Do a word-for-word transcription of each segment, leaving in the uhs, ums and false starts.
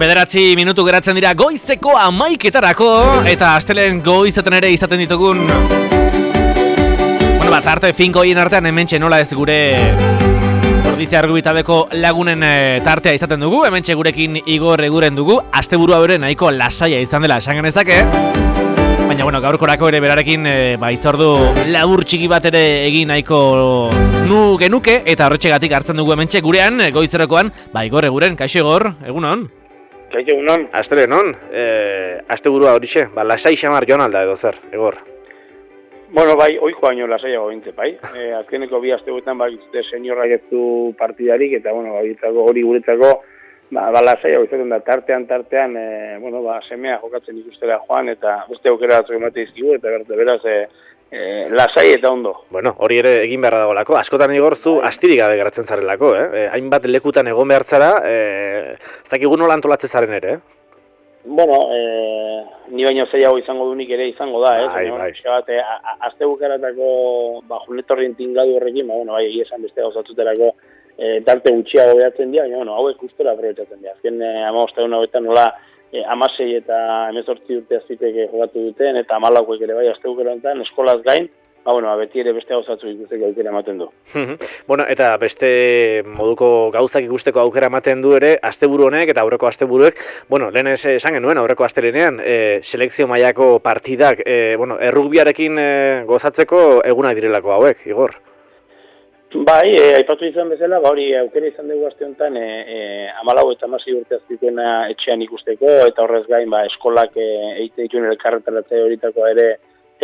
Bederatzi minutu geratzen dira goizeko hamaiketarako eta astelen goizetan ere izaten ditugun bueno, bat arte finkoien artean hementxe nola ez gure Ordizia Arrubitabeko lagunen e, tartea izaten dugu. Hementxe gurekin Igor Eguren dugu. Asteburua bere nahiko lasaia izan dela esan genezake. Baina bueno, gaurkorako ere berarekin e, ba, itzordu labur txiki bat ere egin nahiko nu genuke eta horretxegatik hartzen dugu hementxe gurean goizerokoan, ba Igor Eguren, kaixo Igor, egunon. Kaixo egunon. Astere non, e, asteburua horixe, ba lasai xamar joan alda edo zer, Igor. Bueno, bai, oiko baino lasaiago bintze, bai. E, azkeneko bi asteguetan bai zute seniorrak ez du partidarik eta bueno, bai hori guretzako ba, ba lasaiago izaten da tartean tartean, e, bueno, ba semea jokatzen ikustera joan eta beste aukera batzuk emate dizkigu eta berte beraz e, e, lasai eta ondo. Bueno, hori ere egin beharra dagoelako. Askotan Igor zu astirik gabe geratzen zarelako, eh? E, hainbat lekutan egon behartzara, eh, ez dakigu nola antolatzen zaren ere, eh? Bueno, eh, ni baino zailago izango dunik ere izango da, eh? Bai, bai. Bat, eh, azte bukaratako ba, junetorrien tingadu horrekin, ba, bueno, bai, esan beste gauzatzuterako eh, tarte gutxiago behatzen dira, baina, bueno, hauek ustera aprobetsatzen dira. Azken eh, amabosteun hauetan nola eh, amasei eta hemezortzi urte aziteke jogatu duten, eta amalaukoek ere bai, azte bukarantan eskolaz gain, ba, bueno, beti ere beste gauzatzu ikusteko aukera ematen du. Bueno, eta beste moduko gauzak ikusteko aukera ematen du ere, asteburu honek eta aurreko asteburuek, bueno, lehen esan genuen aurreko astelenean, e, selekzio mailako partidak, e, bueno, errugbiarekin e, gozatzeko egunak direlako hauek, Igor. Bai, e, aipatu izan bezala, ba hori aukera izan dugu aste honetan, e, e, hamalau eta hamasei urte azpituena etxean ikusteko, eta horrez gain, ba, eskolak e, egiten dituen elkarretaratzaile horitako ere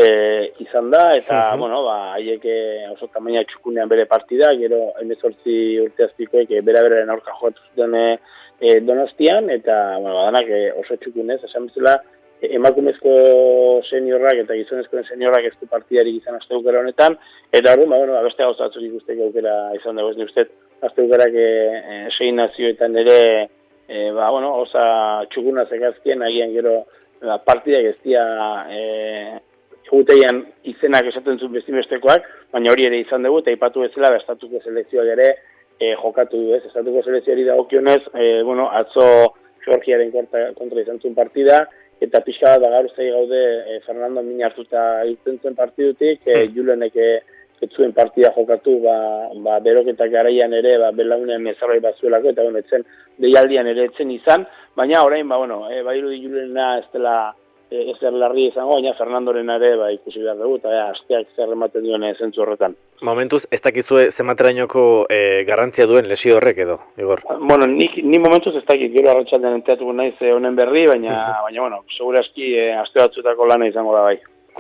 E, izan da, eta, uh-huh. bueno, ba, haiek oso tamaina txukunean bere partida, gero hemezortzi urte azpikoek e, bera-beraren aurka jokatu zuten e, e, Donostian, eta, bueno, badanak e, oso txukunez, esan bezala, e, emakumezko seniorrak eta gizonezkoen seniorrak ez du partidarik izan aste aukera honetan, eta hori, ba, bueno, beste gauzatzuk ikusteko aukera izan dago, ez ni ustez, aste aukerak e, e, sei nazioetan ere, e, ba, bueno, osa txukuna zekazkien, agian gero, ba, partidak ez dira, e, eguteian izenak esaten zuen bestimestekoak, baina hori ere izan dugu, eta ipatu bezala, estatuko selekzioak ere e, jokatu du, ez? Estatuko selekzioari dagokionez, e, bueno, atzo Georgiaren kontra, kontra izan zuen partida, eta pixka bat gaur zei gaude e, Fernando min hartuta irten zuen partidutik, e, Julenek e, ez zuen partida jokatu, ba, ba beroketak garaian ere, ba, belaunean mezarroi bat zuelako, eta bueno, etzen deialdian ere etzen izan, baina orain, ba, bueno, e, bairu di Julena ez dela ez zer larri izango, baina Fernandoren ere ba, ikusi behar dugu, eta ja, asteak zer ematen duen zentzu horretan. Momentuz, ez dakizue zematerainoko e, garrantzia duen lesio horrek edo, Igor? Bueno, ni, ni momentuz ez dakit, gero arratsaldean enteatuko naiz honen berri, baina, baina bueno, segurazki e, aste batzutako lana izango da bai.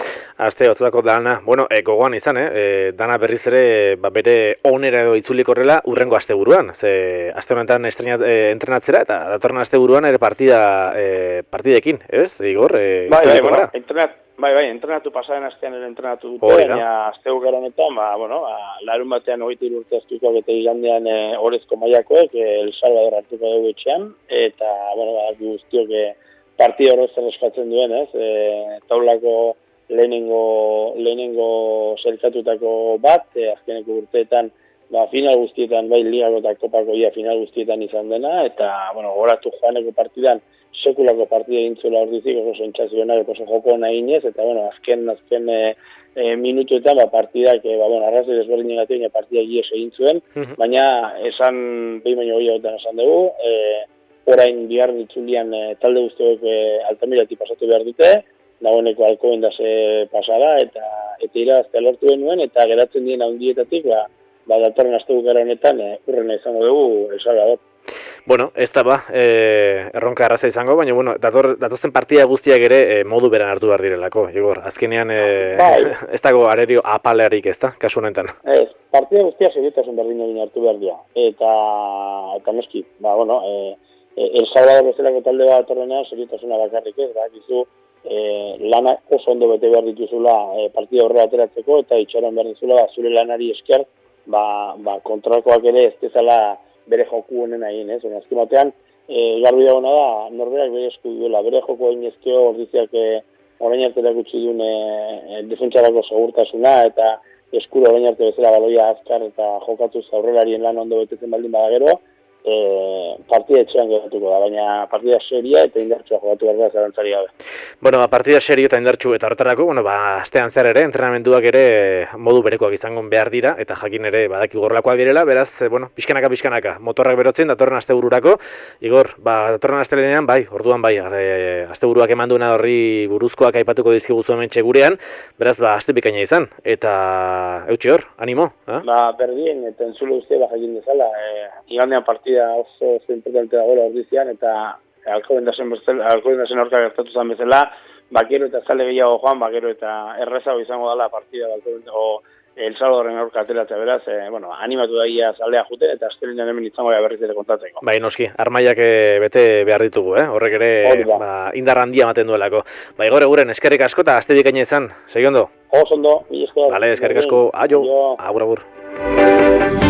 Aste batzutako dana, bueno, e, gogoan izan, eh? E, dana berriz ere ba, bere onera edo itzuliko horrela urrengo asteburuan. Ze aste honetan estrenat, e, entrenatzera eta datorren asteburuan ere partida e, partidekin, ez? Igor, e, bai, bai, bueno, entrenat, bai, bai, entrenatu pasaren astean ere entrenatu dute, baina asteburu honetan, ba, bueno, ba, larun batean hogeita hiru urte azpikoak eta igandean e, orezko mailakoek e, El Salvador hartuko dugu etxean, eta, bueno, ba, guztiok e, partida horretzen eskatzen duen, ez? E, taulako lehenengo, lehenengo zelkatutako bat, e, azkeneko urteetan, ba, final guztietan, bai, ligako eta kopako ia final guztietan izan dena, eta, bueno, goratu joaneko partidan, sekulako partida egintzuela ordizik, oso sentsazionak, oso joko nahinez, eta, bueno, azken, azken e, e, minutuetan, ba, partidak, e, ba, bueno, arrazoi desberdin negatik, e, partidak ies egin zuen, uh-huh. baina, esan, behin baino gehiagotan esan dugu, e, orain bihar ditzulian e, talde guztiok e, Altamirati pasatu behar dute, dagoeneko alkoen da ze pasada, eta eta iraztea lortu denuen, eta geratzen dien handietatik, ba, ba datorren astebukara honetan, e, urrena izango dugu El Salvador. Bueno, ez da ba, e, erronka arraza izango, baina bueno, dator, datozen partida guztiak ere e, modu beran hartu behar direlako, Igor. Azkenean e, bai. Ez dago arerio apalearik ez da, kasu honetan. Ez, partida guztiak segitasun berdin egin hartu behar dira. Eta, eta noski, ba, bueno, e, El Salvador bezalako talde bat atorrenean segitasunea bakarrik ez, da, gizu, e, lana oso ondo bete behar dituzula e, partida horre ateratzeko, eta itxaron behar dituzula, ba, zure lanari esker, ba, ba, kontrakoak ere ez dezala bere joku honen egin, ez? Azken batean, e, garbi dagoena da, norberak bere esku duela, bere joku egin ezkeo ordiziak e, orain arte erakutsi duen e, defentsarako segurtasuna, eta eskuro orain arte bezala baloia azkar eta jokatuz aurrelarien lan ondo betetzen baldin bada gero, e, partida etxean geratuko da, baina partida seria eta indartsua jokatu behar da zarantzari gabe. Bueno, ba, partida serio eta indartsu eta horretarako, bueno, ba, astean zer ere, entrenamenduak ere modu berekoak izango behar dira, eta jakin ere badaki gorlakoak direla, beraz, bueno, pixkanaka, pixkanaka, motorrak berotzen, datorren astebururako, Igor, ba, datorren astelenean, bai, orduan bai, e, asteburuak eman duena horri buruzkoak aipatuko dizkiguzu hemen gurean, beraz, ba, aste bikaina izan, eta eutxe hor, animo, eh? Ba, berdien, eta entzule uste, ba, jakin dezala, e, igandean partida oso, oso importante dagoela ordizian, eta alkobendazen orka gertatu zen bezala, bakero eta zale gehiago joan, bakero eta errezago izango dela partida, o El Salvadorren aurka ateratzea beraz, e, bueno, animatu daia zalea juten, eta astelenean hemen izango da berriz ere kontatzeko. Bai, noski, armaiak bete behar ditugu, eh? Horrek ere ba, indar handia ematen duelako. Ba, Igor, eguren, eskerrik asko eta aste bikaina izan, segi ondo? Oso ondo, mi esker. Vale, eskerrik asko, aio, agur, agur.